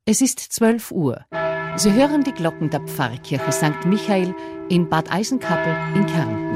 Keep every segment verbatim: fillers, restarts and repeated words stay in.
Es ist zwölf Uhr. Sie hören die Glocken der Pfarrkirche Sankt Michael in Bad Eisenkappel in Kärnten.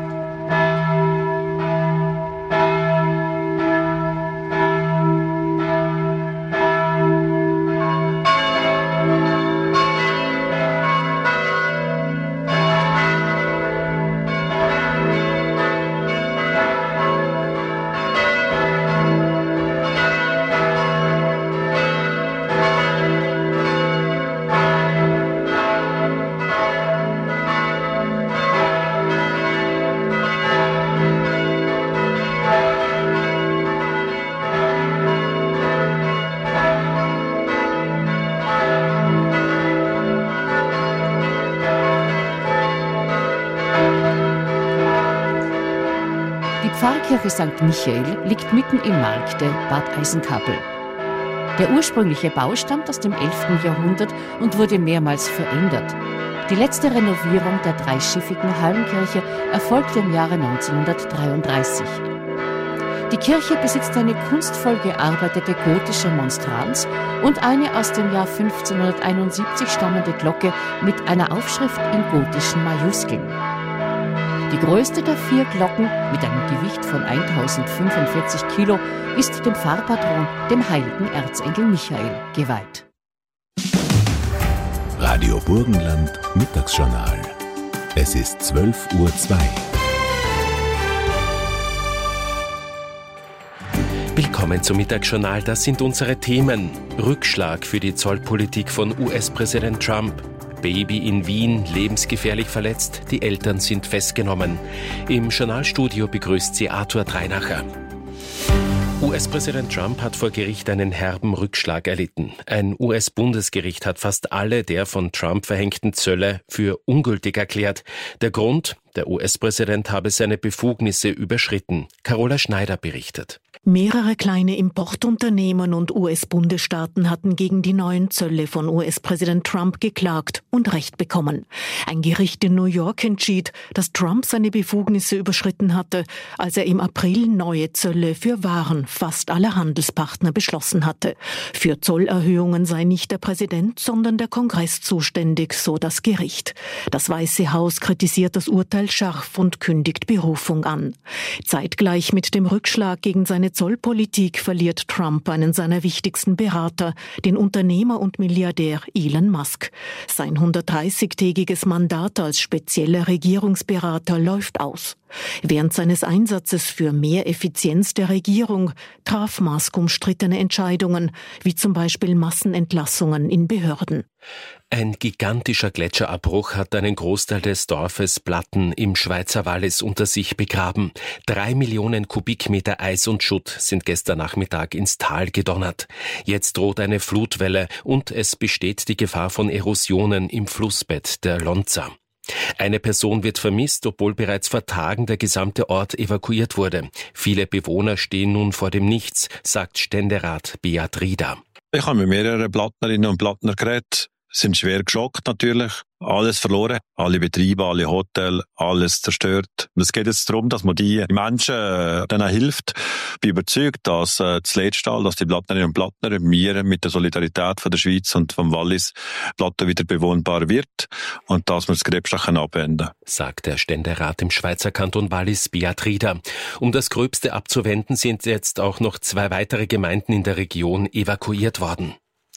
Die Pfarrkirche Sankt Michael liegt mitten im Markte Bad Eisenkappel. Der ursprüngliche Bau stammt aus dem elften Jahrhundert und wurde mehrmals verändert. Die letzte Renovierung der dreischiffigen Hallenkirche erfolgte im Jahre neunzehnhundertdreiunddreißig. Die Kirche besitzt eine kunstvoll gearbeitete gotische Monstranz und eine aus dem Jahr fünfzehnhunderteinundsiebzig stammende Glocke mit einer Aufschrift in gotischen Majuskeln. Die größte der vier Glocken mit einem Gewicht von eintausendfünfundvierzig Kilo ist dem Pfarrpatron, dem heiligen Erzengel Michael, geweiht. Radio Burgenland Mittagsjournal. Es ist zwölf Uhr zwei. Willkommen zum Mittagsjournal. Das sind unsere Themen. Rückschlag für die Zollpolitik von U S-Präsident Trump. Baby in Wien lebensgefährlich verletzt, die Eltern sind festgenommen. Im Journalstudio begrüßt sie Arthur Dreinacher. U S-Präsident Trump hat vor Gericht einen herben Rückschlag erlitten. Ein U S-Bundesgericht hat fast alle der von Trump verhängten Zölle für ungültig erklärt. Der Grund? Der U S-Präsident habe seine Befugnisse überschritten. Carola Schneider berichtet. Mehrere kleine Importunternehmen und U S-Bundesstaaten hatten gegen die neuen Zölle von U S-Präsident Trump geklagt und Recht bekommen. Ein Gericht in New York entschied, dass Trump seine Befugnisse überschritten hatte, als er im April neue Zölle für Waren fast aller Handelspartner beschlossen hatte. Für Zollerhöhungen sei nicht der Präsident, sondern der Kongress zuständig, so das Gericht. Das Weiße Haus kritisiert das Urteil scharf und kündigt Berufung an. Zeitgleich mit dem Rückschlag gegen seine Zollpolitik verliert Trump einen seiner wichtigsten Berater, den Unternehmer und Milliardär Elon Musk. Sein hundertdreißigtägiges Mandat als spezieller Regierungsberater läuft aus. Während seines Einsatzes für mehr Effizienz der Regierung traf Musk umstrittene Entscheidungen, wie zum Beispiel Massenentlassungen in Behörden. Ein gigantischer Gletscherabbruch hat einen Großteil des Dorfes Blatten im Schweizer Wallis unter sich begraben. Drei Millionen Kubikmeter Eis und Schutt sind gestern Nachmittag ins Tal gedonnert. Jetzt droht eine Flutwelle und es besteht die Gefahr von Erosionen im Flussbett der Lonza. Eine Person wird vermisst, obwohl bereits vor Tagen der gesamte Ort evakuiert wurde. Viele Bewohner stehen nun vor dem Nichts, sagt Ständerat Beat Rieder. Ich habe mit mehreren Plattnerinnen und Plattner geredet, sind schwer geschockt natürlich, alles verloren, alle Betriebe, alle Hotels, alles zerstört. Und es geht jetzt darum, dass man die Menschen äh, denen hilft. Ich bin überzeugt, dass äh, das letzte Mal, dass die Plattnerinnen und Plattner wir mit der Solidarität von der Schweiz und vom Wallis Platten wieder bewohnbar wird und dass wir das Gröbste abwenden können. Sagt der Ständerat im Schweizer Kanton Wallis, Beat Rieder. Um das Gröbste abzuwenden, sind jetzt auch noch zwei weitere Gemeinden in der Region evakuiert worden.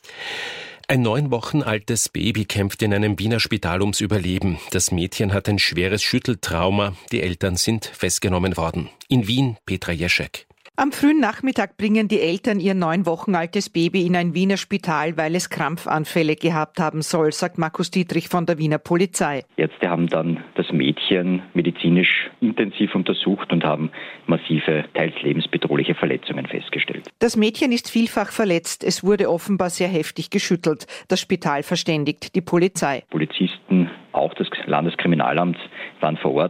Ein neun Wochen altes Baby kämpft in einem Wiener Spital ums Überleben. Das Mädchen hat ein schweres Schütteltrauma. Die Eltern sind festgenommen worden. In Wien, Petra Jeschek. Am frühen Nachmittag bringen die Eltern ihr neun Wochen altes Baby in ein Wiener Spital, weil es Krampfanfälle gehabt haben soll, sagt Markus Dietrich von der Wiener Polizei. Ärzte haben dann das Mädchen medizinisch intensiv untersucht und haben massive, teils lebensbedrohliche Verletzungen festgestellt. Das Mädchen ist vielfach verletzt. Es wurde offenbar sehr heftig geschüttelt. Das Spital verständigt die Polizei. Polizisten, auch das Landeskriminalamt, waren vor Ort.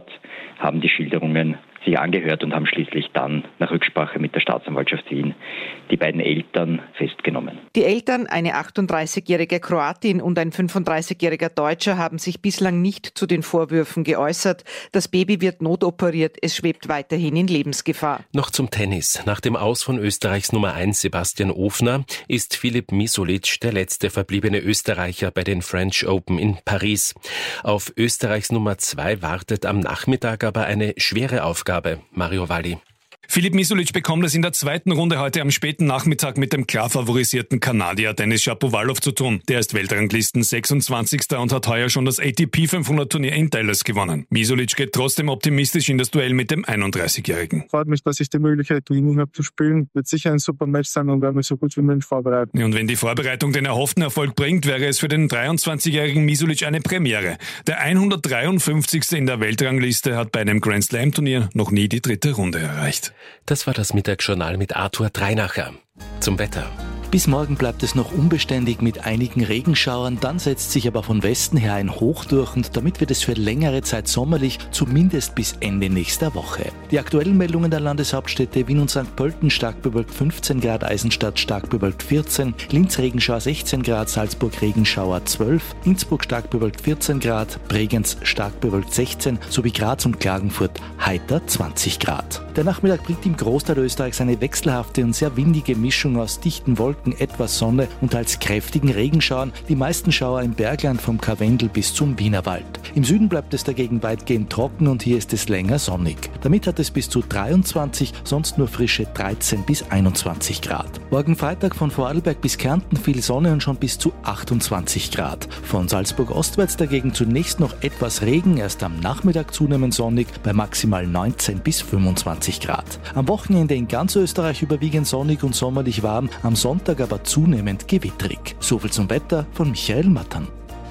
haben die Schilderungen sich angehört und haben schließlich dann nach Rücksprache mit der Staatsanwaltschaft Wien die beiden Eltern festgenommen. Die Eltern, eine achtunddreißigjährige Kroatin und ein fünfunddreißigjähriger Deutscher, haben sich bislang nicht zu den Vorwürfen geäußert. Das Baby wird notoperiert, es schwebt weiterhin in Lebensgefahr. Noch zum Tennis. Nach dem Aus von Österreichs Nummer eins Sebastian Ofner ist Filip Misolic der letzte verbliebene Österreicher bei den French Open in Paris. Auf Österreichs Nummer zwei wartet am Nachmittag aber eine schwere Aufgabe. Mario Valli. Filip Misolic bekommt es in der zweiten Runde heute am späten Nachmittag mit dem klar favorisierten Kanadier Denis Shapovalov zu tun. Der ist Weltranglisten sechsundzwanzigster und hat heuer schon das A T P fünfhundert Turnier in Dallas gewonnen. Misolic geht trotzdem optimistisch in das Duell mit dem einunddreißigjährigen. Freut mich, dass ich die Möglichkeit gewinnen habe zu spielen. Wird sicher ein super Match sein und werde mich so gut wie möglich vorbereiten. Und wenn die Vorbereitung den erhofften Erfolg bringt, wäre es für den dreiundzwanzigjährigen Misolic eine Premiere. Der hundertdreiundfünfzigste in der Weltrangliste hat bei einem Grand Slam Turnier noch nie die dritte Runde erreicht. Das war das Mittagsjournal mit Arthur Dreinacher. Zum Wetter. Bis morgen bleibt es noch unbeständig mit einigen Regenschauern, dann setzt sich aber von Westen her ein Hoch durch und damit wird es für längere Zeit sommerlich, zumindest bis Ende nächster Woche. Die aktuellen Meldungen der Landeshauptstädte: Wien und Sankt Pölten stark bewölkt fünfzehn Grad, Eisenstadt stark bewölkt vierzehn, Linz Regenschauer sechzehn Grad, Salzburg Regenschauer zwölf, Innsbruck stark bewölkt vierzehn Grad, Bregenz stark bewölkt sechzehn sowie Graz und Klagenfurt heiter zwanzig Grad. Der Nachmittag bringt im Großteil Österreichs eine wechselhafte und sehr windige Mischung aus dichten Wolken, etwas Sonne und als kräftigen Regenschauern, die meisten Schauer im Bergland vom Karwendel bis zum Wienerwald. Im Süden bleibt es dagegen weitgehend trocken und hier ist es länger sonnig. Damit hat es bis zu dreiundzwanzig, sonst nur frische dreizehn bis einundzwanzig Grad. Morgen Freitag von Vorarlberg bis Kärnten viel Sonne und schon bis zu achtundzwanzig Grad. Von Salzburg ostwärts dagegen zunächst noch etwas Regen, erst am Nachmittag zunehmend sonnig bei maximal neunzehn bis fünfundzwanzig Grad. Am Wochenende in ganz Österreich überwiegend sonnig und sommerlich warm, am Sonntag aber zunehmend gewitterig. Soviel zum Wetter von Michael Mattern.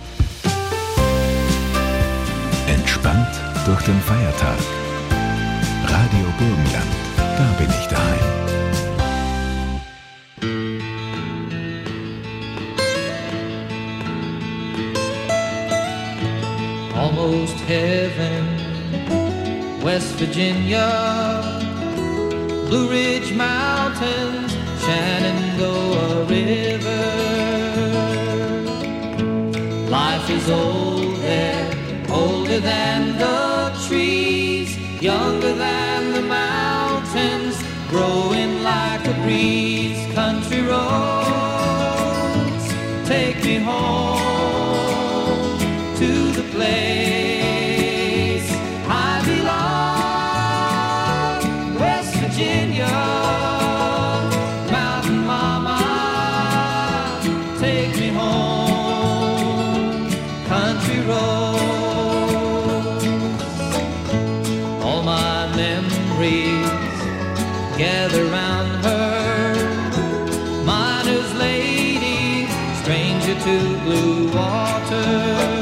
Entspannt durch den Feiertag. Radio Burgenland, da bin ich daheim. Almost heaven, West Virginia, Blue Ridge Mountains, Shenandoah River. Life is old there, older than the trees, younger than the mountains, growing like a breeze. Country roads, take me home to the place I belong, West Virginia. Gather round her, miner's lady, stranger to blue water.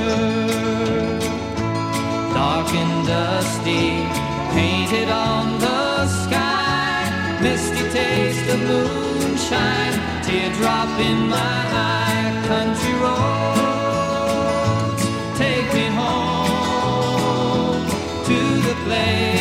Dark and dusty, painted on the sky, misty taste of moonshine, teardrop in my eye. Country roads, take me home to the place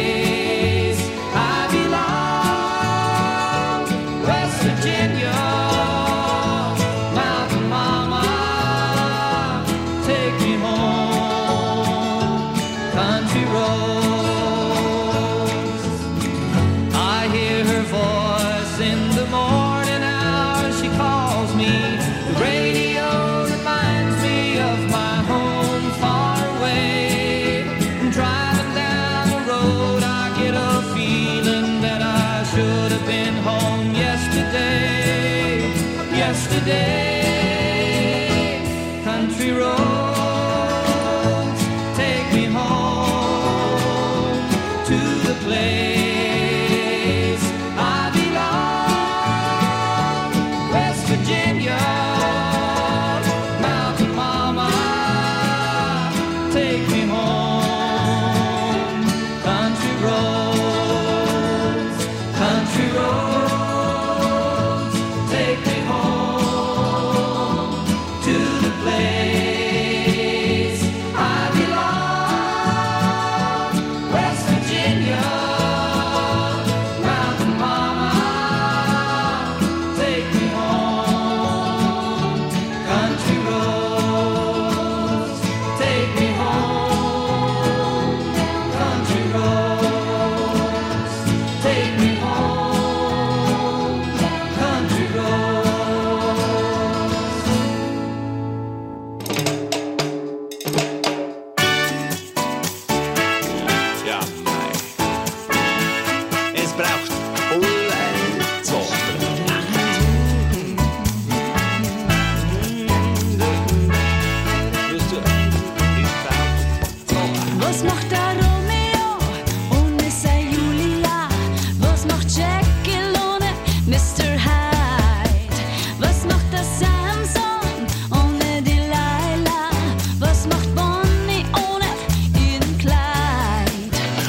yesterday. Country roads, take me home to the place I belong, West Virginia, Mountain Mama, take me home. Country roads, country roads, take me home.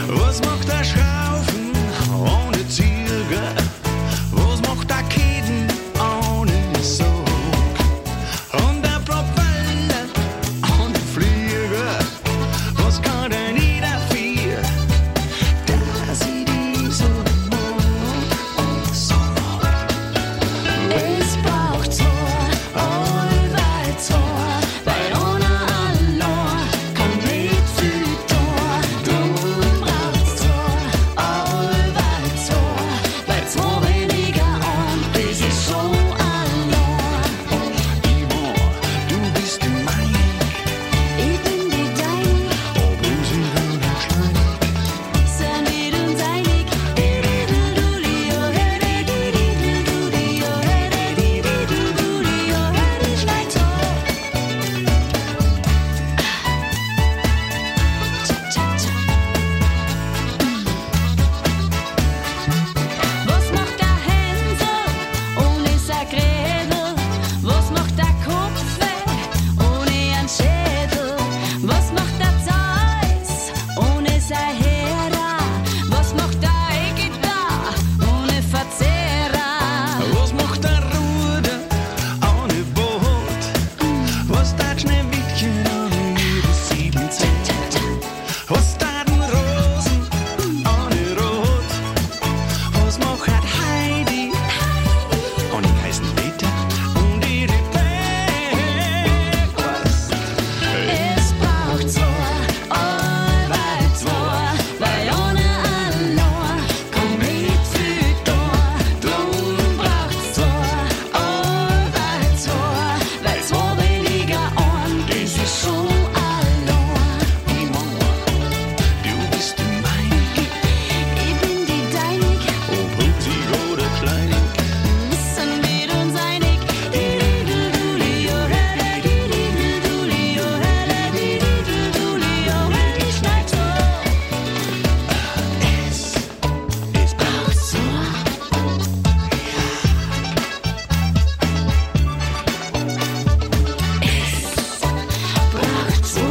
Was macht der Schrauben ohne Ziege? Was macht der Keden ohne Sog? Und der Propeller ohne Flieger? Was kann denn jeder viel, dass ich die so mag, so mag? Es braucht so allweil so, weil ohne allein kann nicht viel da. Drum braucht's so allweil so, weil so weniger und das ist so allein. Imo, du bist die Meinig, ich bin die Deinig, ob uns in Höhe schleinig, sind wir uns einig. Di-di-du-du-di-o, di-di-du-du-di-o, di-di-du-du-di-o, die schneit so. Was macht der Hänsel ohne sein Grädel? Was macht der Kopf ohne einen Schädel? Was macht der Zeus ohne sein Hera? Was macht der E-Gitarre ohne Verzehrer? Was macht der Ruder ohne Boot? Was tat Schneewittchen ohne ihre sieben Zelt? Was taten Rosen ohne Rot? Was macht Heidi ohne heißen Peter und ihre Pequas? Es braucht so allweil so, weil ohne allein kann nicht viel da. Drum braucht's so allweil so, weil so weniger und das ist so allein. Imo, du bist die Meinig, ich bin die Deinig, ob Hupsi oder Kleinig, sind wir uns einig. Di-di-du-du-di-o, di-di-du-du-di-o, di-di-du-du-di-o, die schneit so. Es, es braucht so. Es braucht so.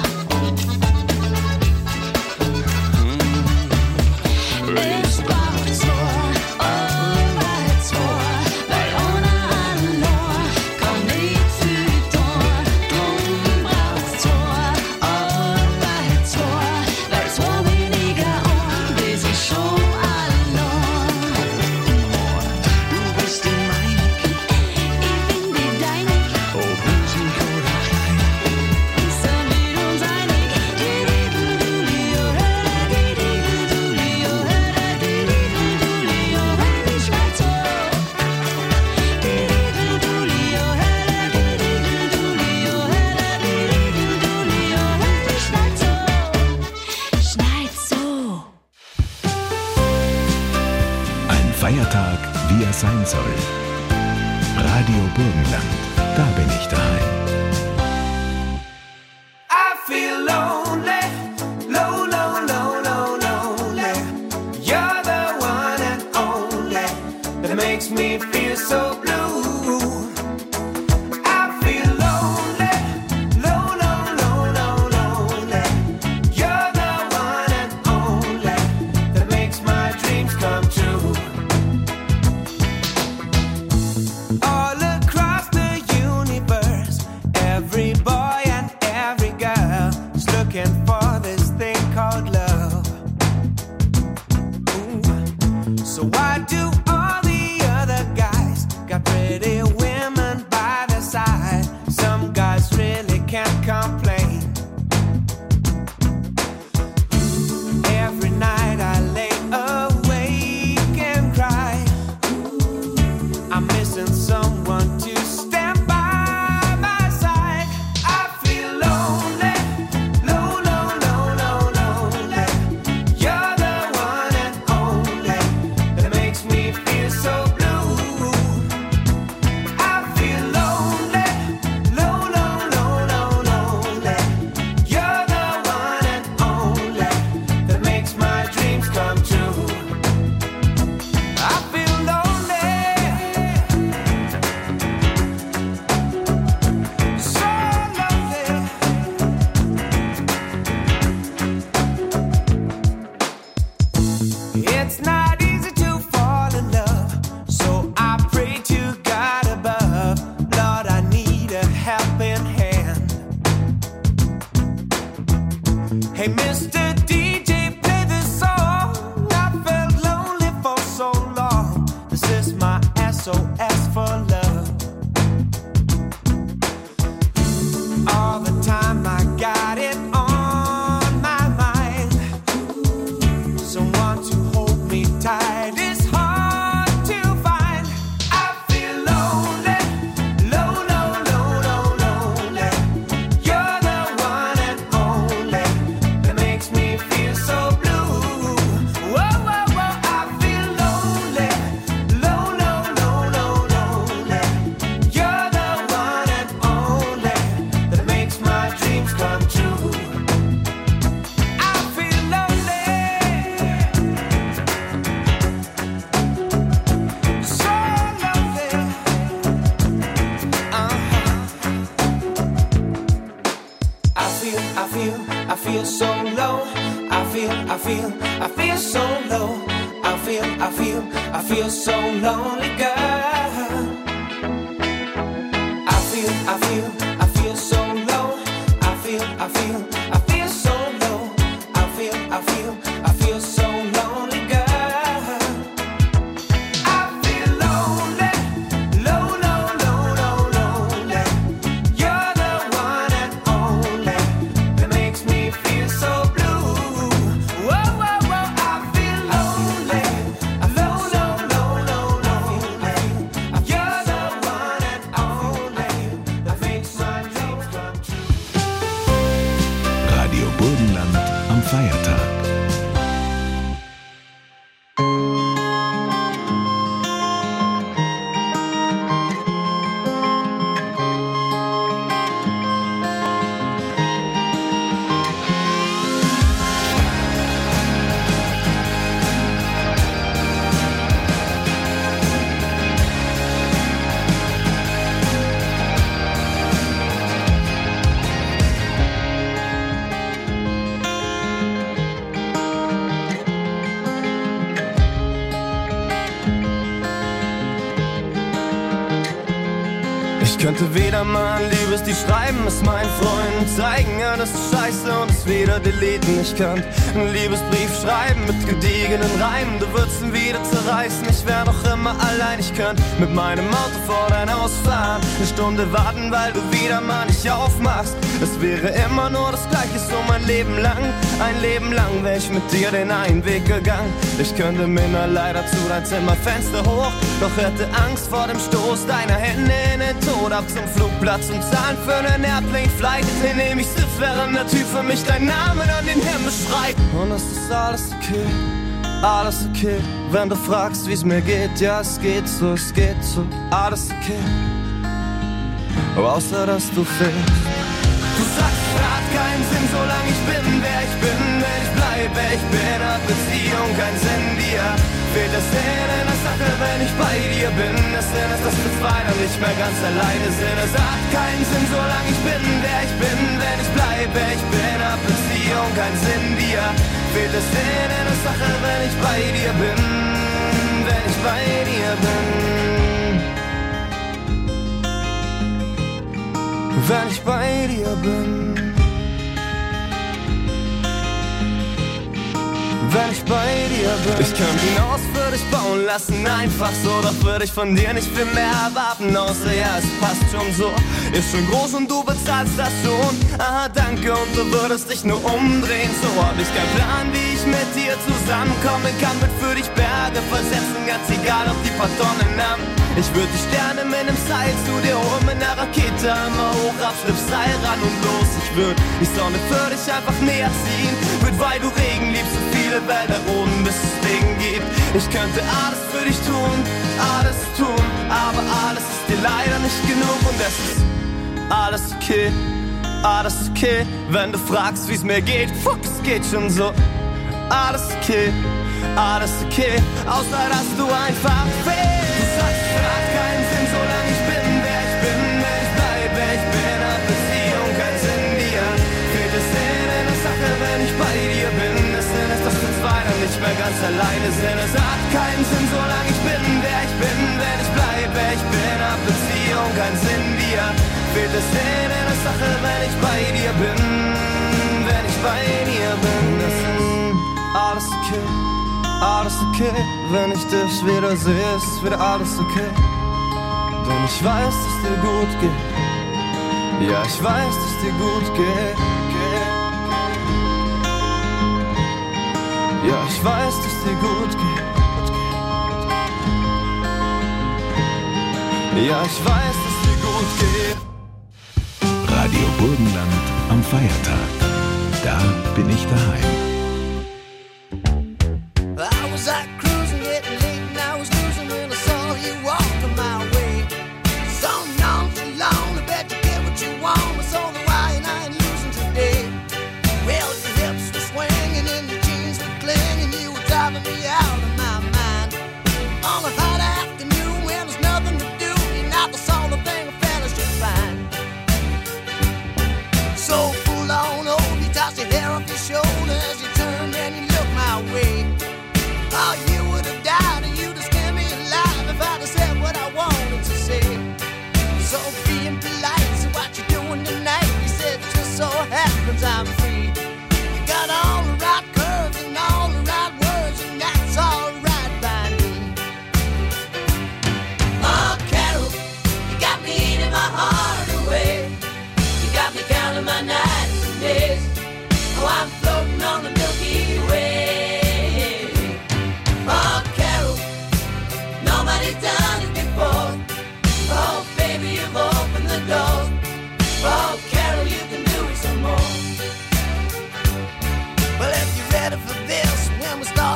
Es braucht so, allweil so, weil ohne allein kann nicht viel da. Drum braucht's so, allweil so, weil so weniger und das ist schon allein. Du bist die Meinig, ich bin die Deinig, ob Husig oder Kleinig, sind wir uns einig. Di-di-du-du-di-o, di-di-du-du-di-o, di-di-du-du-di-o, die schneit so. Di-di-du-du-di-o, di-di-du-du-di-o, di-di-du-du-di-o, die schneit so. Schneit so. Ein Feiertag, wie er sein soll. Radio Burgenland, da bin ich daheim. I feel lonely, low, low, low, low, lonely. You're the one and only that makes me feel so blue. I feel lonely, low, low, low, low, lonely. You're the one and only that makes my dreams come true. All across the universe, feel, I feel, I feel so low. I feel, I feel, I feel so lonely, girl. I feel, I feel, I feel so low. I feel, I feel, I feel so low. I feel, I feel, I feel so lonely, girl. I feel lonely, low, low, low, low, lonely. You're the one and only that makes me feel so blue. Whoa, whoa, whoa, I feel lonely, low, low, low, low, lonely. You're the one and only that makes my dreams come true. Radio Burgenland am Feiertag. Ich könnte wieder mal ein Liebeslied schreiben, es meinen Freunden zeigen, ja das ist scheiße und es wieder deleten. Ich könnte einen Liebesbrief schreiben mit gediegenen Reimen, du würdest ihn wieder zerreißen, ich wär doch immer allein. Ich könnte mit meinem Auto vor dein Haus fahren, eine Stunde warten, weil du wieder mal nicht aufmachst. Es wäre immer nur das Gleiche, so mein Leben lang, ein Leben lang wär ich mit dir den einen Weg gegangen. Ich könnte mir leider zu dein Zimmerfenster hoch, doch hätte Angst vor dem Stoß deiner Hände in den Tod. Ab zum Flugplatz und zahlen für einen Airplane-Flight, den nehm ich Sif, während der Typ für mich deinen Namen an den Himmel schreit. Und es ist alles okay, alles okay, wenn du fragst, wie's mir geht. Ja, es geht so, es geht so, alles okay, außer dass du fehlst. Du sagst, es hat keinen Sinn, solange ich bin, wer ich bin, wenn ich bleib, wer ich bin, hat Beziehung keinen Sinn, dir fehlt der Sinn in der Sache, wenn ich bei dir bin. Das Sinn ist, dass wir zwei dann nicht mehr ganz alleine sind. Es hat keinen Sinn, solange ich bin, wer ich bin, wenn ich bleib, wer ich bin, hat Beziehung keinen Sinn, dir fehlt der Sinn in der Sache, wenn ich bei dir bin, wenn ich bei dir bin. Wenn ich bei dir bin, wenn ich bei dir bin. Ich könnte ein Haus für dich bauen lassen, einfach so, doch würde ich von dir nicht viel mehr erwarten, außer ja, es passt schon so, ist schon groß und du bezahlst das schon. Aha, danke, und du würdest dich nur umdrehen, so hab ich keinen Plan, wie ich mit dir zusammenkommen kann, wird für dich Berge versetzen, ganz egal, ob die paar Tonnen haben. Ich würde die Sterne mit nem Seil zu dir holen, mit ner Rakete einmal hoch, Abschrift, Seil ran und los. Ich würde die Sonne für dich einfach näher ziehen, würd, weil du Regen liebst, so viele Wälder roden, bis es Regen gibt. Ich könnte alles für dich tun, alles tun, aber alles ist dir leider nicht genug. Und es ist alles okay, alles okay, wenn du fragst, wie's mir geht. Fuck, es geht schon so, alles okay, alles okay, außer dass du einfach fehlst. Du sagst, es hat keinen Sinn, solange ich bin, wer ich bin, wenn ich bleib, wer ich bin, hat Beziehung keinen Sinn, dir fehlt es Sinn in der Sache, wenn ich bei dir bin. Das Sinn ist, dass wir zwei dann nicht mehr ganz alleine sind. Es hat keinen Sinn, solange ich bin, wer ich bin, wenn ich bleib, wer ich bin, hat Beziehung keinen Sinn, dir fehlt es Sinn in der Sache, wenn ich bei dir bin, wenn ich bei dir bin. Das ist alles okay, alles okay, wenn ich dich wieder sehe, ist wieder alles okay. Denn ich weiß, dass es dir gut geht. Ja, ich weiß, dass es dir gut geht. Ja, ich weiß, dass es dir gut geht. Ja, ich weiß, dass es dir gut geht. Radio Burgenland am Feiertag. Da bin ich daheim. I was out cruising, getting late, and I was losing when I saw you walking my way. So long, too long, I bet you get what you want. I saw the why and I ain't losing today. Well, your hips were swinging and your jeans were clinging, you were driving me out of my mind. On a hot afternoon when there's nothing to do, you're not the sort of thing a fella should find. So full on, oh, you tossed your hair off your shoulders, you turned and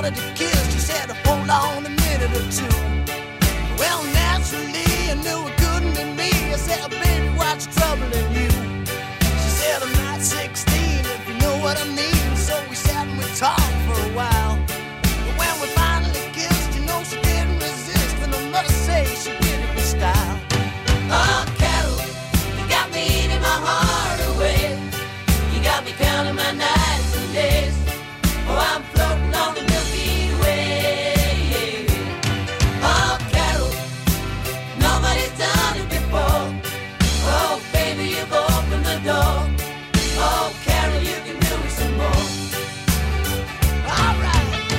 wanted to kiss, she said, hold on a minute or two. Well, naturally, I knew it couldn't be me. I said, baby, what's troubling you? She said, I'm not sixteen, if you know what I mean. So we sat and we talked for a while. But when we finally kissed, you know she didn't resist. And I must say, she did it with style. Oh, Carol, you got me eating my heart away. You got me counting my nights and days. Oh, I'm floating on the Milky Way. Oh, Carol, nobody's done it before. Oh, baby, you've opened the door. Oh, Carol, you can do it some more. All right.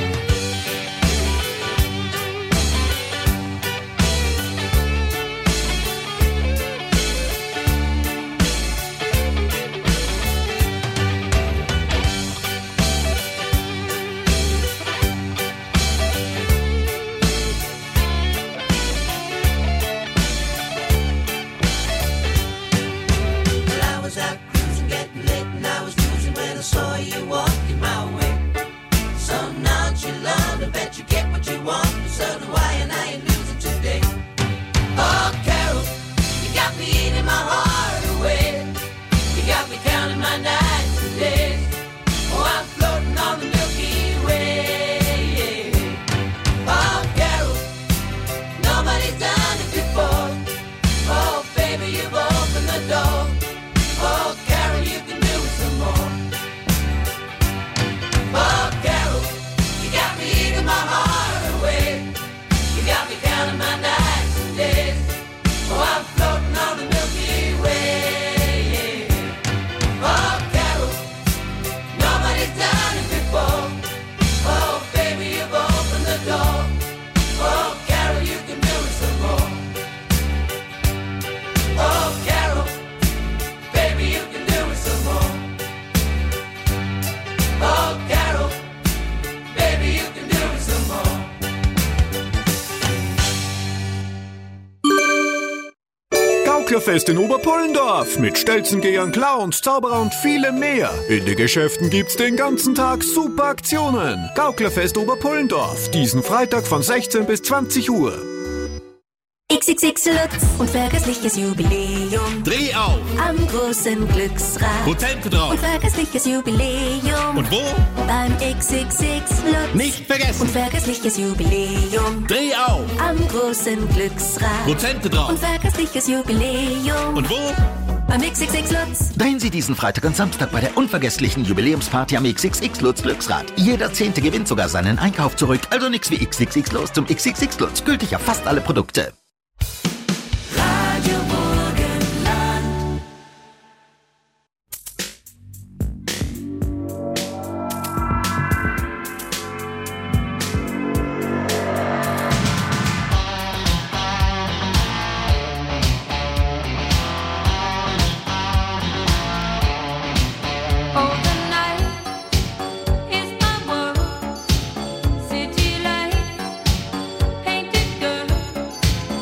Well, I was out cruising, getting late, and I was losing when I saw you walking my way. So nonchalant, I bet you get what you want, but so do I, and I ain't losing today. Oh, Carol, you got me eating my heart away. You got me counting my nights and days. Oh, I'm floating on the Milky Way. Oh, Carol, nobody's done it before. Oh, baby, you've opened the door. Oh, Carol, you can do it some more. Oh, Carol, you got me eating my heart away. You got me counting my nights and days. Oh, I'm floating on the Milky Way. Oh, Carol, nobody's done it before. Oh, baby, you've opened the door. Oh, Carol, you can do it some more. Oh, Carol, baby, you can do it some more. Oh, Carol, baby, you can do it some more. Gauklerfest in Oberpullendorf mit Stelzengehern, Clowns, Zauberer und vielem mehr. In den Geschäften gibt's den ganzen Tag super Aktionen. Gauklerfest Oberpullendorf, diesen Freitag von sechzehn bis zwanzig Uhr. X X X Lutz und vergessliches Jubiläum. Dreh auf! Am großen Glücksrad. Prozente drauf! Und vergessliches Jubiläum. Und wo? Beim X X X Lutz. Nicht vergessen! Und vergessliches Jubiläum. Dreh auf! Am großen Glücksrad. Prozente drauf! Und vergessliches Jubiläum. Und wo? Beim X X X Lutz. Drehen Sie diesen Freitag und Samstag bei der unvergesslichen Jubiläumsparty am X X X Lutz Glücksrad. Jeder Zehnte gewinnt sogar seinen Einkauf zurück. Also nix wie X X X los zum X X X Lutz. Gültig auf fast alle Produkte. Radio Burgenland. Oh, the night is my world. City light, painted girl.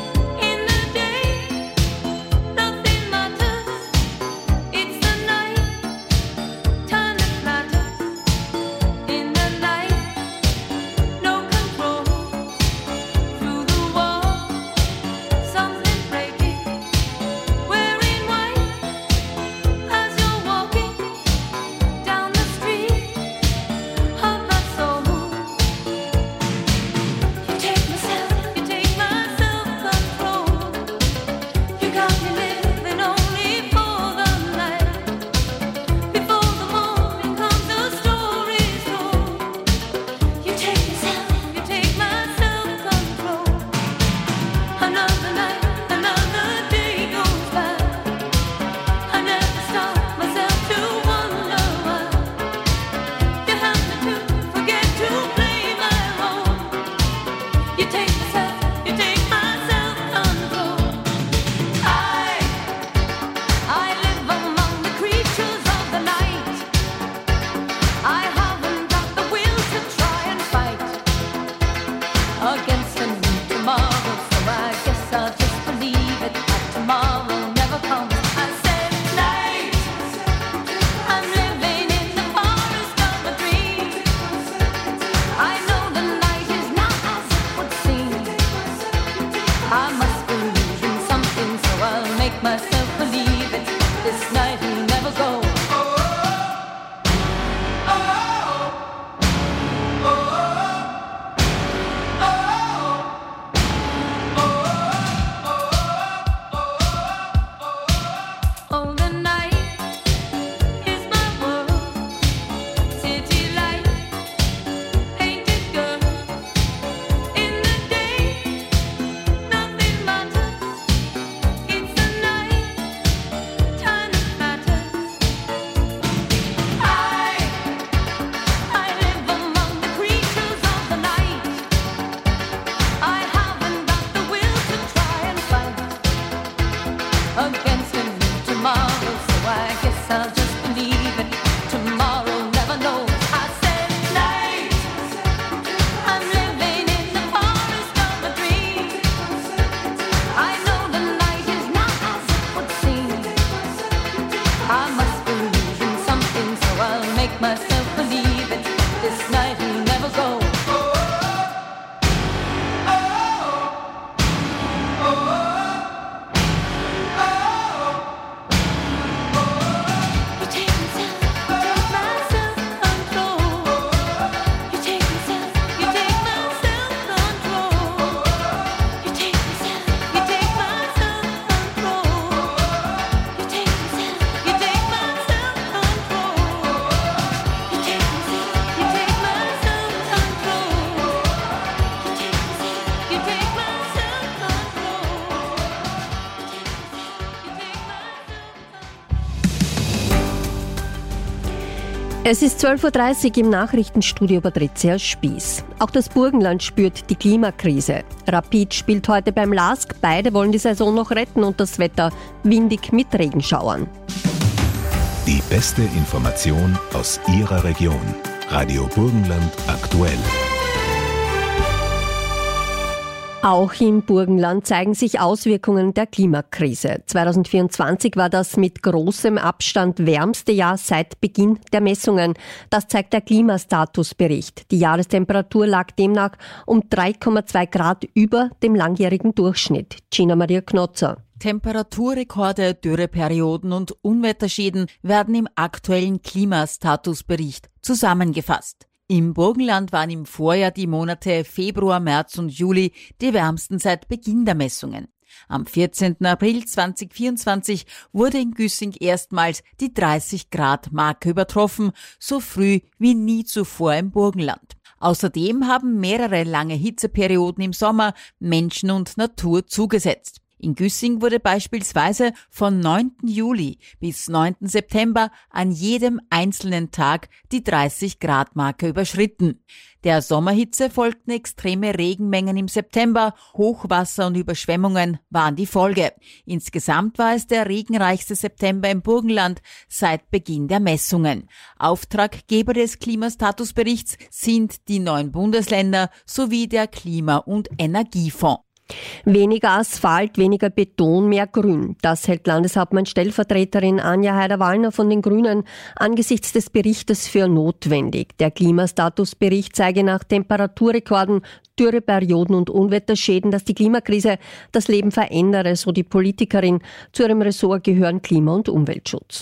Es ist zwölf Uhr dreißig, im Nachrichtenstudio Patricia Spieß. Auch das Burgenland spürt die Klimakrise. Rapid spielt heute beim LASK. Beide wollen die Saison noch retten und das Wetter windig mit Regenschauern. Die beste Information aus Ihrer Region. Radio Burgenland aktuell. Auch im Burgenland zeigen sich Auswirkungen der Klimakrise. zweitausendvierundzwanzig war das mit großem Abstand wärmste Jahr seit Beginn der Messungen. Das zeigt der Klimastatusbericht. Die Jahrestemperatur lag demnach um drei Komma zwei Grad über dem langjährigen Durchschnitt. Gina Maria Knotzer. Temperaturrekorde, Dürreperioden und Unwetterschäden werden im aktuellen Klimastatusbericht zusammengefasst. Im Burgenland waren im Vorjahr die Monate Februar, März und Juli die wärmsten seit Beginn der Messungen. Am vierzehnten April zweitausendvierundzwanzig wurde in Güssing erstmals die dreißig Grad Marke übertroffen, so früh wie nie zuvor im Burgenland. Außerdem haben mehrere lange Hitzeperioden im Sommer Menschen und Natur zugesetzt. In Güssing wurde beispielsweise von neunten Juli bis neunten September an jedem einzelnen Tag die dreißig Grad Marke überschritten. Der Sommerhitze folgten extreme Regenmengen im September, Hochwasser und Überschwemmungen waren die Folge. Insgesamt war es der regenreichste September im Burgenland seit Beginn der Messungen. Auftraggeber des Klimastatusberichts sind die neun Bundesländer sowie der Klima- und Energiefonds. Weniger Asphalt, weniger Beton, mehr Grün. Das hält Landeshauptmann-Stellvertreterin Anja Heider-Wallner von den Grünen angesichts des Berichtes für notwendig. Der Klimastatusbericht zeige nach Temperaturrekorden, Dürreperioden und Unwetterschäden, dass die Klimakrise das Leben verändere, so die Politikerin. Zu ihrem Ressort gehören Klima- und Umweltschutz.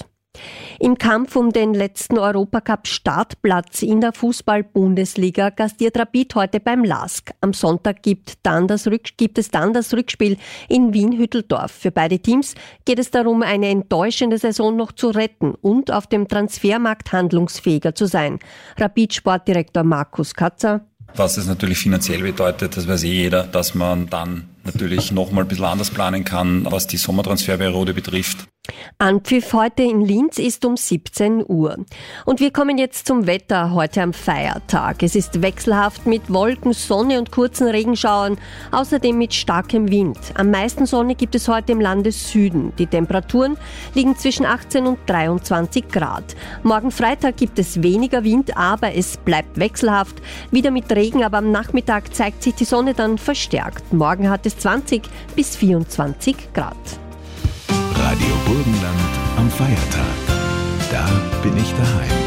Im Kampf um den letzten Europacup-Startplatz in der Fußball-Bundesliga gastiert Rapid heute beim LASK. Am Sonntag gibt, dann das Rück- gibt es dann das Rückspiel in Wien-Hütteldorf. Für beide Teams geht es darum, eine enttäuschende Saison noch zu retten und auf dem Transfermarkt handlungsfähiger zu sein. Rapid-Sportdirektor Markus Katzer. Was es natürlich finanziell bedeutet, das weiß eh jeder, dass man dann natürlich nochmal ein bisschen anders planen kann, was die Sommertransferperiode betrifft. Anpfiff heute in Linz ist um siebzehn Uhr. Und wir kommen jetzt zum Wetter heute am Feiertag. Es ist wechselhaft mit Wolken, Sonne und kurzen Regenschauern, außerdem mit starkem Wind. Am meisten Sonne gibt es heute im Landessüden. Die Temperaturen liegen zwischen achtzehn und dreiundzwanzig Grad. Morgen Freitag gibt es weniger Wind, aber es bleibt wechselhaft. Wieder mit Regen, aber am Nachmittag zeigt sich die Sonne dann verstärkt. Morgen hat es zwanzig bis vierundzwanzig Grad. Radio Burgenland am Feiertag. Da bin ich daheim.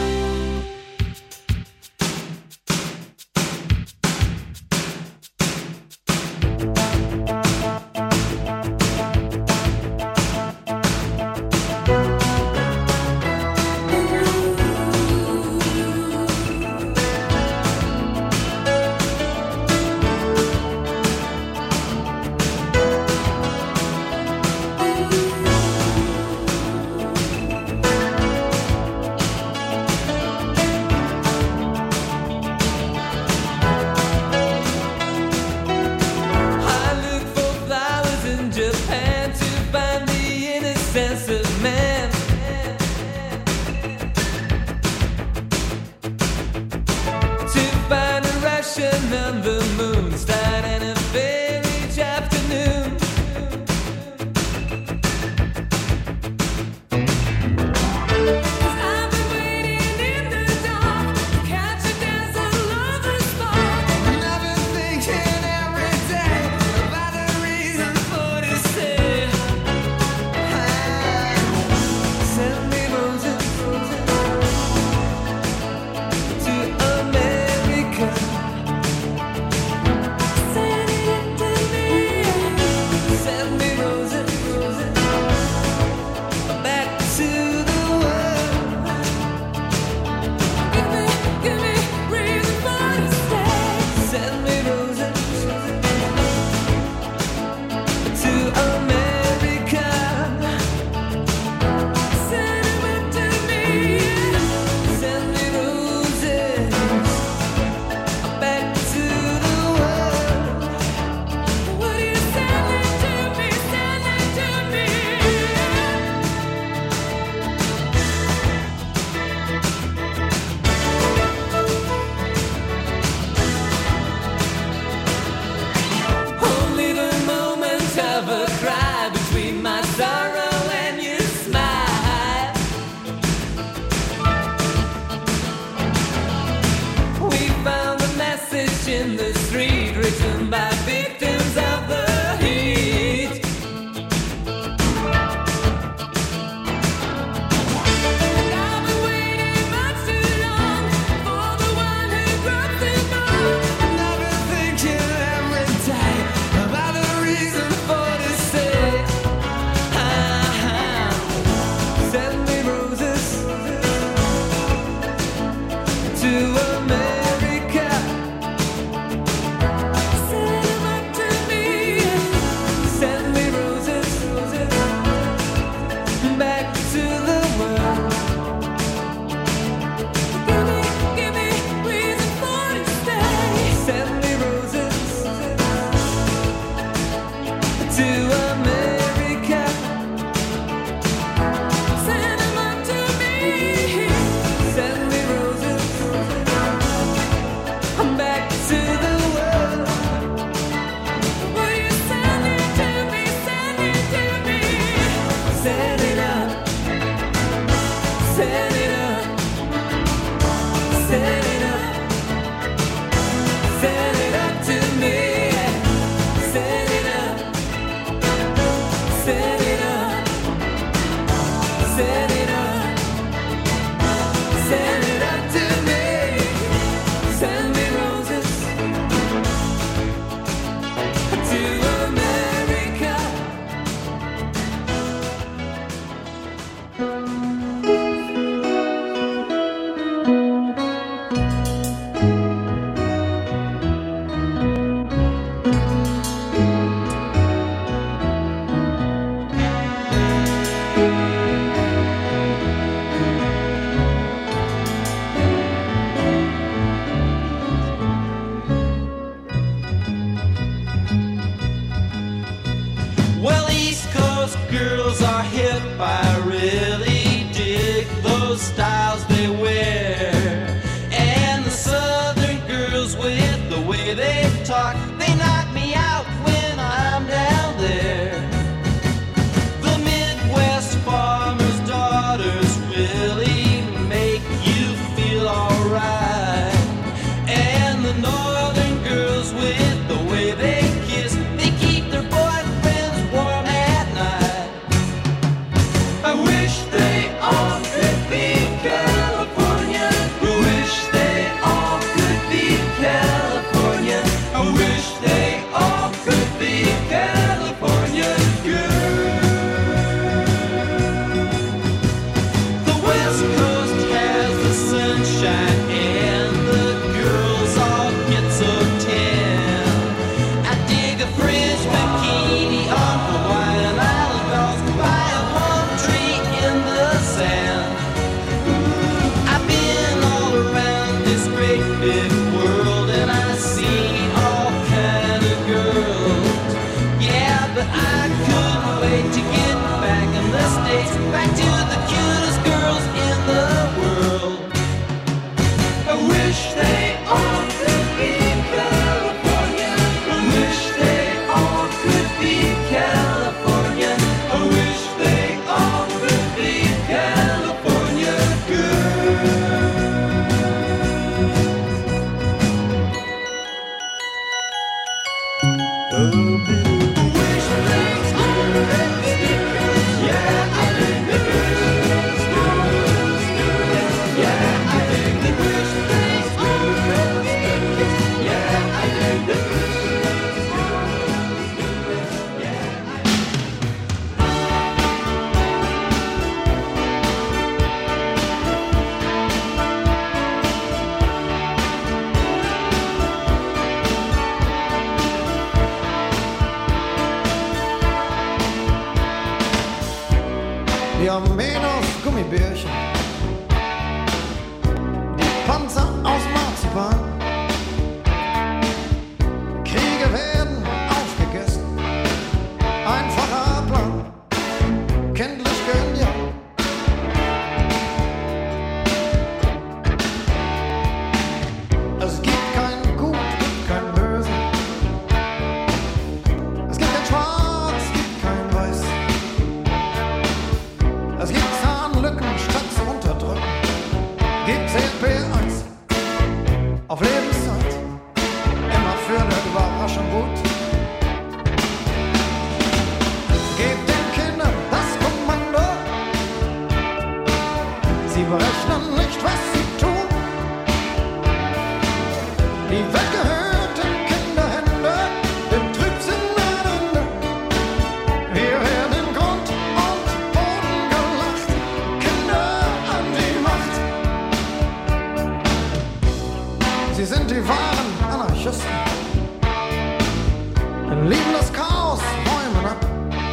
And the moon starting a fair each afternoon. I've been waiting in the dark to catch a dance of lover's spark. And I've been thinking every day about the reason for this day. Send me roses to America. I really dig those styles they wear. And the southern girls with the way they talk, they knock me out when I'm down there. The Midwest farmers' daughters really make you feel alright. And the northern girls with the way they kiss, they keep their boyfriends warm at night. I wish they all could be California. I wish they all could be California. I wish they all could be California girls. The West Coast has the sunshine and the girls all get so tan. I dig a French bikini on Hawaiian Island by a palm tree in the sand. I've been all around this great big world and I've seen all kind of girls. Yeah, but I couldn't wait to get back in the States, back to the cutest girls in the world. I wish they all could be California. I wish they all could be California. I wish they all could be California Diamen aus Gummibärchen, die Panzer aus Marzipan. Kriege werden aufgegessen, einfacher Plan, kindlich genial. Es gibt kein Gut, gibt kein Böse. Es gibt kein Schwarz, es gibt kein Weiß. Es gibt Zahnlücken statt zu unterdrücken. Gibt C P eins auf Lebenszeit. Immer für eine Überraschung gut. Gebt den Kindern das Kommando. Sie berechnen nicht, was sie tun. Die Welt gehört in Kinderhände, im Trübsinn ein Ende. Wir werden in Grund und Boden gelacht. Kinder an die Macht. Sie sind die wahren Anarchisten. Lieben das Chaos, räumen ab.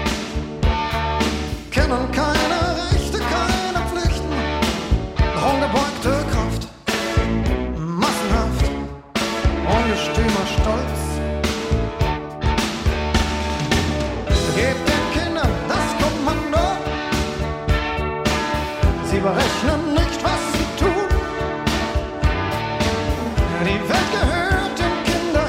Kennen keine Rechte, keine Pflichten. Ungebeugte Kraft, massenhaft, ungestümer Stolz. Gebt den Kindern das Kommando. Sie berechnen nicht, was sie tun. Die Welt gehört den Kindern.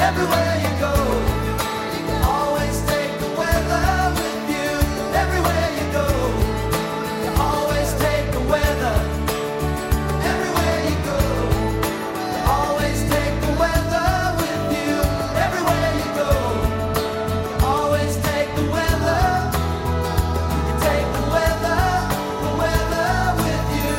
everywhere you go. Always take the weather with you, everywhere you go. You always take the weather, everywhere you go. You always take the weather with you, everywhere you go. You always take the weather, you take the weather, the weather with you.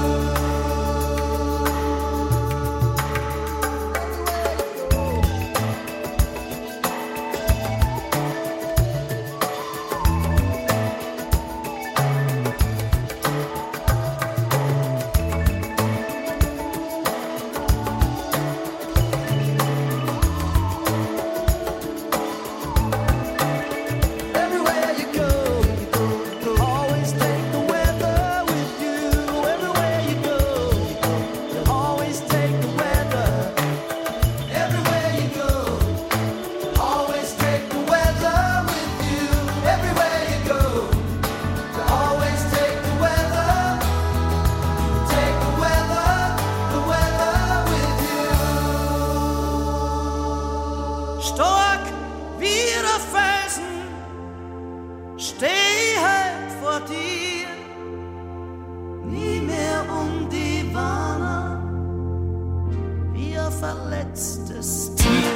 Everywhere you go, you'll always take the weather with you. Everywhere you go, you'll always take the weather. Everywhere you go, always take the weather with you. Everywhere you go, you'll always take the weather. Take the weather, the weather with you. Stark wie der Felsen steh halt vor dir, nie mehr um die Warner, wie ein verletztes Tier.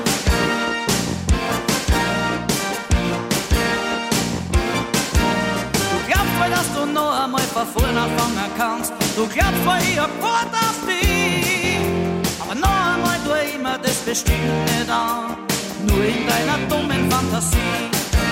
Du glaubst wohl, dass du noch einmal von vorne anfangen kannst. Du glaubst wohl, ich hab Wort auf dich. Aber noch einmal tu immer das bestimmt nicht an, nur in deiner dummen Fantasie.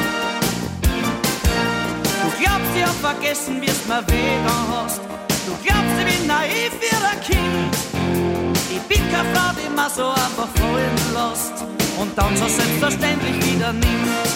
Du glaubst, ich hab vergessen, wie's mir weh getan hast. Du glaubst, ich bin naiv wie ein Kind. Ich bin keine Frau, die mir so einfach fallen lässt und dann so selbstverständlich wieder nimmt.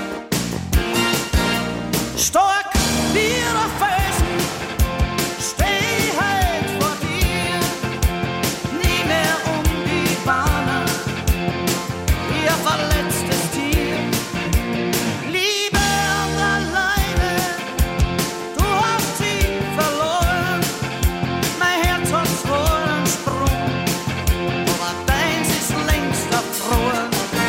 Stark wie ein Felsen steh halt vor dir, nie mehr um die Bahnen, wie ein verletztes Tier. Liebe und alleine, du hast sie verloren. Mein Herz hat zwar einen Sprung, aber deins ist längst erfroren.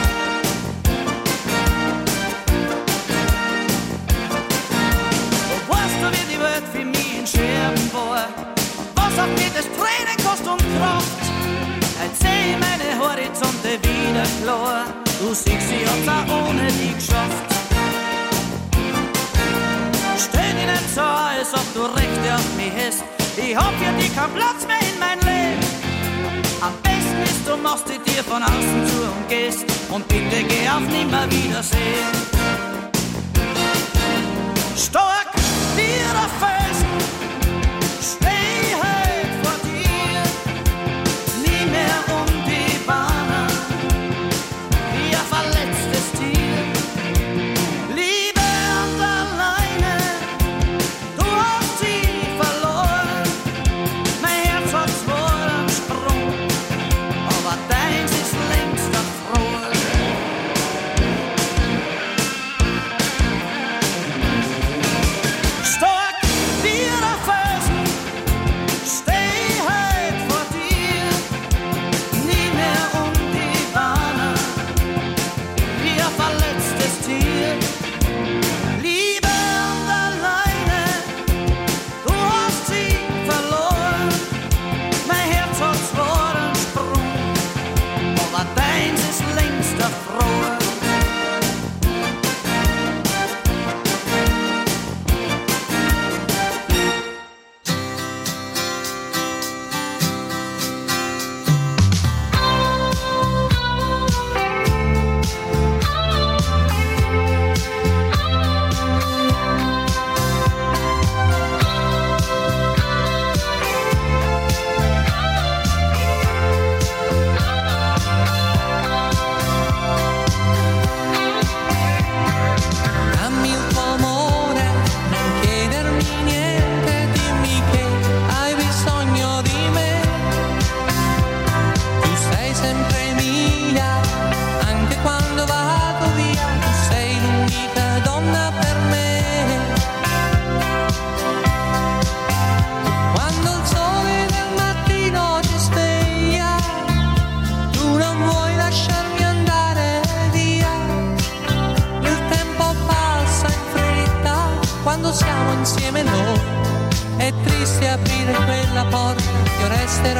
Weißt du, wie die Welt für mich in Scherben war? Was hat mir das Tränen kostet und Kraft? Jetzt seh ich meine Horizonte wieder klar. Du siehst, ich hab's auch ohne dich geschafft. Stell dich nicht so, als ob du Rechte auf mich hast. Ich hab für dich keinen Platz mehr in mein Leben. Am besten ist, du machst die Tür von außen zu und gehst. Und bitte geh auf Nimmerwiedersehen. Stark wie der Felsen steh halt vor dir, nie mehr um die Bahnen, wie ein verletztes Tier. Liebe und alleine, du hast sie verloren. Mein Herz hat zwar einen Sprung, aber deins ist längst erfroren. Stark wie der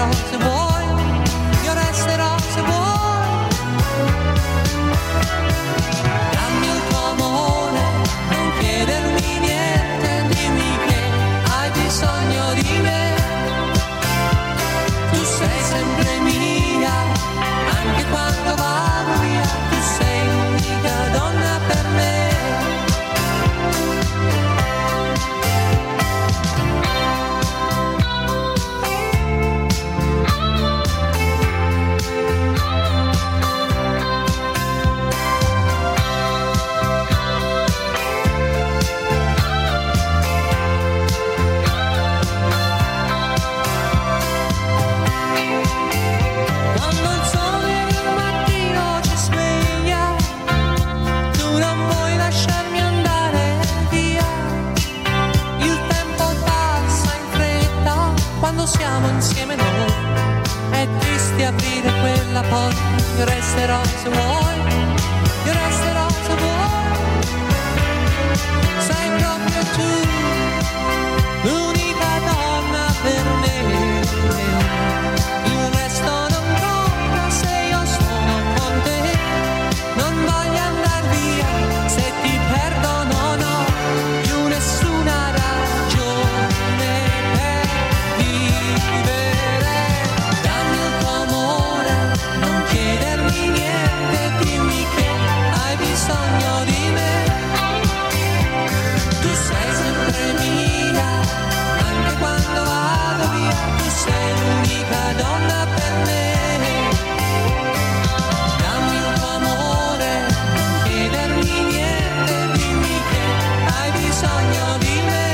resterò se vuoi, io resterò se vuoi. Dammi il tuo amore, non chiedermi niente, dimmi che hai bisogno di me. Tu sei sempre mia, anche quando vado via, tu sei l'unica donna per me. Quando il sole del mattino ci sveglia, tu non vuoi lasciarmi andare via. Il tempo passa in fretta quando siamo insieme noi. È triste aprire quella porta, io resterò se vuoi, io resterò se vuoi. Sei proprio tu, l'unica donna per me. Il resto non conta se io sono con te. Non voglio andar via, se ti perdo non ho più nessuna ragione per vivere. Dammi il tuo amore, non chiedermi niente, dimmi che hai bisogno di me. Tu sei sempre mia, anche quando vado via, tu sei l'unica donna per me. Dammi il tuo amore, non chiedermi niente, dimmi che hai bisogno di me.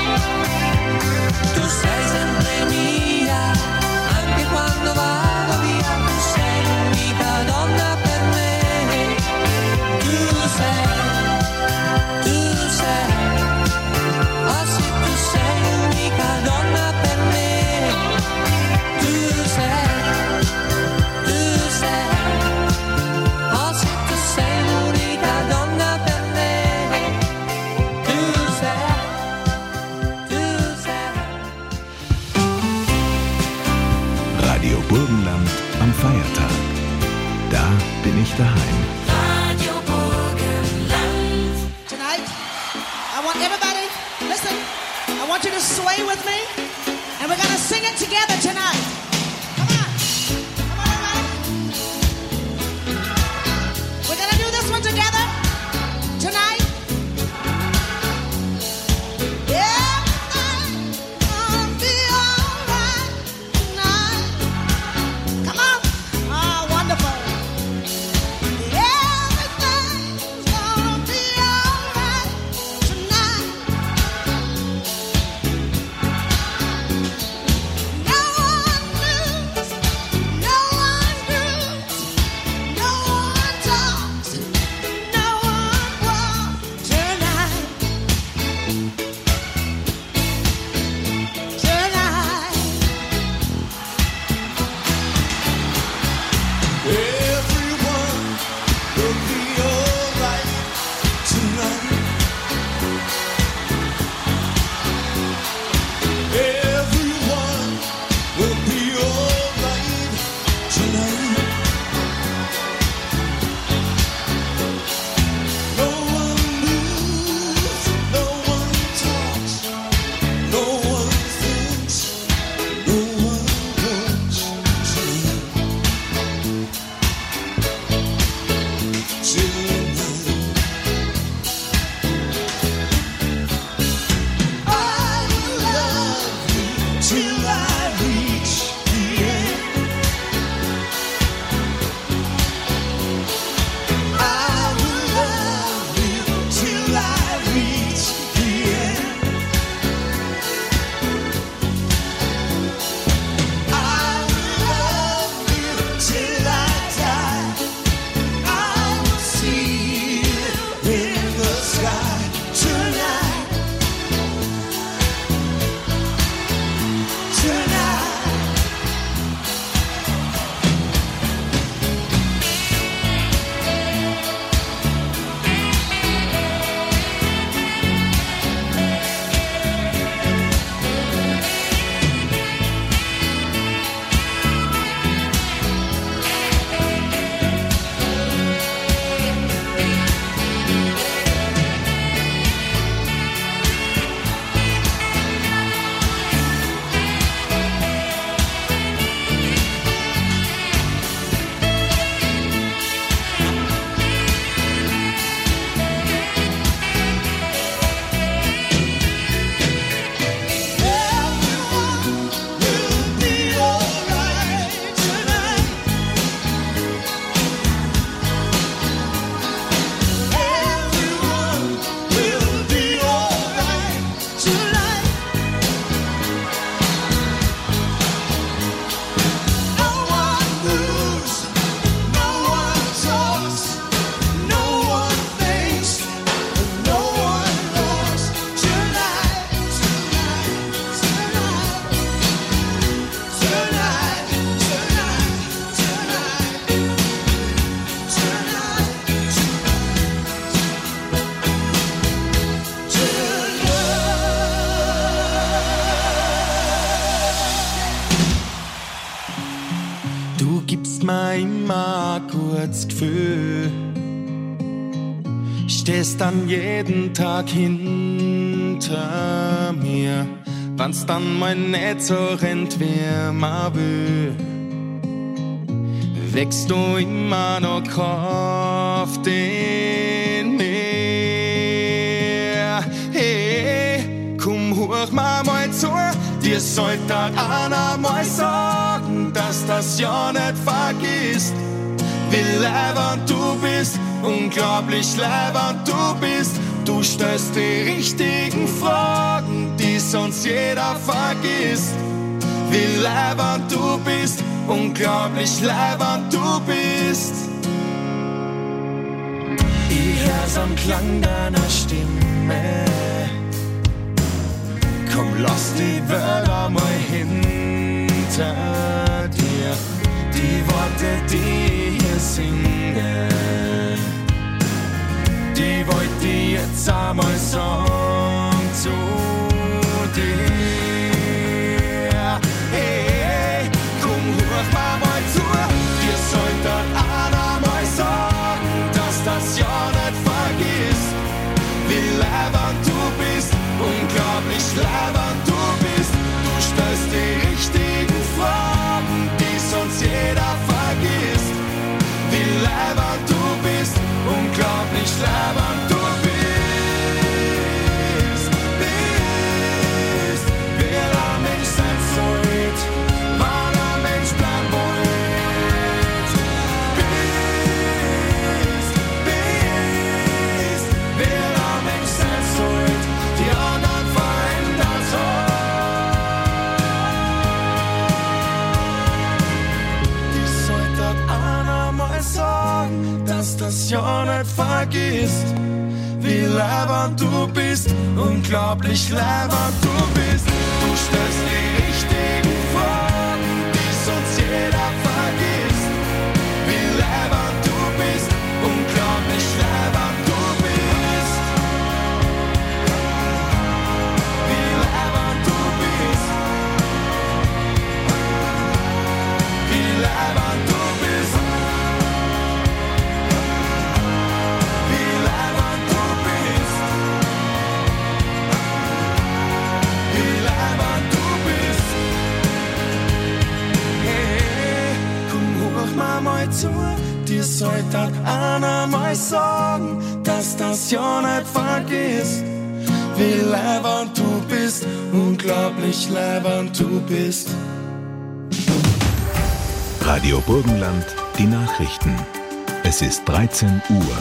Tu sei sempre mia, anche quando vado via, tu sei l'unica donna per me. Tu sei, tu sei, oh sì, tu sei l'unica donna per me. Tu sei, tu sei, oh sì, tu sei l'unica donna per me. Tu sei, tu sei. Radio Burgenland am Feiertag. Da bin ich daheim. Radio Burgenland. Tonight, I want everybody, listen, I want you to sway with me, and we're gonna sing it together tonight. Come on. Come on, everybody. We're gonna do this one together tonight. Everything's gonna be alright tonight. Come on. Oh, wonderful. Everything's gonna be alright tonight. No one gibst mir immer ein gutes Gefühl. Stehst dann jeden Tag hinter mir, wenn's dann mal nicht so rennt, wie man will. Wächst du immer noch Kraft in mir. Hey, komm, hoch mal mal zu, dir sollte einer mal sagen, dass das ja nicht vergisst. Wie leibend du bist, unglaublich leibend du bist. Du stellst die richtigen Fragen, die sonst jeder vergisst. Wie leibend du bist, unglaublich leibend du bist. Ich hör's am Klang deiner Stimme. Komm, lass die Wörter mal hinter dir. Die Worte, die ich hier singe, die wollt ich jetzt einmal sagen zu dir. Hey, komm, hör mal mal zu, dir sollte einer mal sagen, dass das ja nicht vergisst. Wie leibend du bist, unglaublich leibend du bist. Du stellst die richtigen Fragen, die sonst jeder vergisst. Wie leibend du bist, unglaublich leibend du bist. Bist, wer ein Mensch sein sollt, wann ein Mensch bleiben wollt. Bist, bist, wer ein Mensch sein sollt, die anderen verändern soll. Die sollte einer mal sagen, dass das ja nicht vergisst. Wie leibend du bist, unglaublich leibend du bist. Du stellst die richtigen Fragen, die sonst jeder vergisst. Wie leibend du bist, unglaublich leibend du bist. Wie leibend du bist. Wie leibend du bist. Wie leibend du bist. Wie leibend du bist. Hey, komm, hoch mal mal zu, dir sollte einer mal sagen, dass das ja nicht vergisst. Wie leibend du bist, unglaublich leibend du bist. Radio Burgenland, die Nachrichten. Es ist dreizehn Uhr.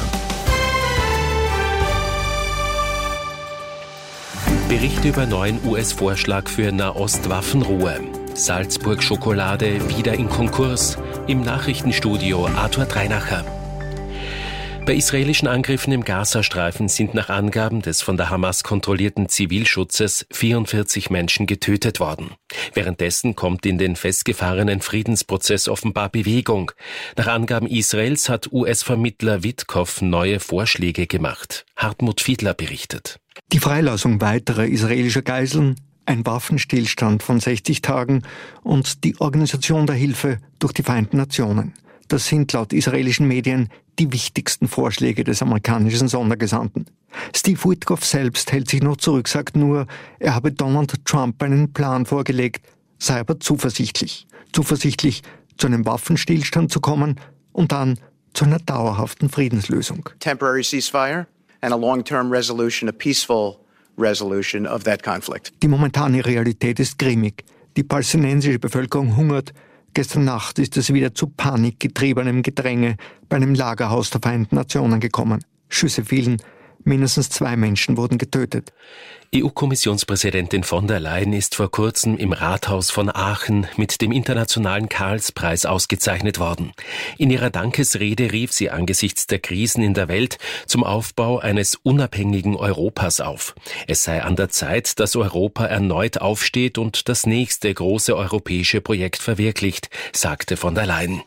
Bericht über neuen U S-Vorschlag für Nahost-Waffenruhe. Salzburg-Schokolade wieder in Konkurs. Im Nachrichtenstudio Arthur Dreinacher. Bei israelischen Angriffen im Gazastreifen sind nach Angaben des von der Hamas kontrollierten Zivilschutzes vierundvierzig Menschen getötet worden. Währenddessen kommt in den festgefahrenen Friedensprozess offenbar Bewegung. Nach Angaben Israels hat U S-Vermittler Witkow neue Vorschläge gemacht. Hartmut Fiedler berichtet. Die Freilassung weiterer israelischer Geiseln, ein Waffenstillstand von sechzig Tagen und die Organisation der Hilfe durch die Vereinten Nationen. Das sind laut israelischen Medien die wichtigsten Vorschläge des amerikanischen Sondergesandten. Steve Witkow selbst hält sich noch zurück, sagt nur, er habe Donald Trump einen Plan vorgelegt, sei aber zuversichtlich. Zuversichtlich, zu einem Waffenstillstand zu kommen und dann zu einer dauerhaften Friedenslösung. Temporary ceasefire and a long-term resolution, a peaceful resolution of that conflict. Die momentane Realität ist grimmig. Die palästinensische Bevölkerung hungert. Gestern Nacht ist es wieder zu panikgetriebenem Gedränge bei einem Lagerhaus der Vereinten Nationen gekommen. Schüsse fielen, mindestens zwei Menschen wurden getötet. E U-Kommissionspräsidentin von der Leyen ist vor kurzem im Rathaus von Aachen mit dem Internationalen Karlspreis ausgezeichnet worden. In ihrer Dankesrede rief sie angesichts der Krisen in der Welt zum Aufbau eines unabhängigen Europas auf. Es sei an der Zeit, dass Europa erneut aufsteht und das nächste große europäische Projekt verwirklicht, sagte von der Leyen.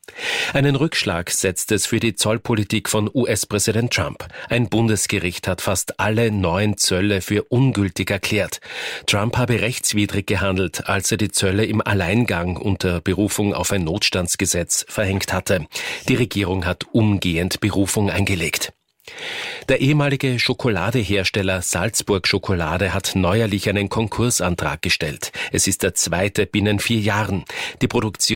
Einen Rückschlag setzt es für die Zollpolitik von U S-Präsident Trump. Ein Bundesgericht hat fast alle neuen Zölle für ungültig erklärt. Trump habe rechtswidrig gehandelt, als er die Zölle im Alleingang unter Berufung auf ein Notstandsgesetz verhängt hatte. Die Regierung hat umgehend Berufung eingelegt. Der ehemalige Schokoladehersteller Salzburg Schokolade hat neuerlich einen Konkursantrag gestellt. Es ist der zweite binnen vier Jahren. Die Produktion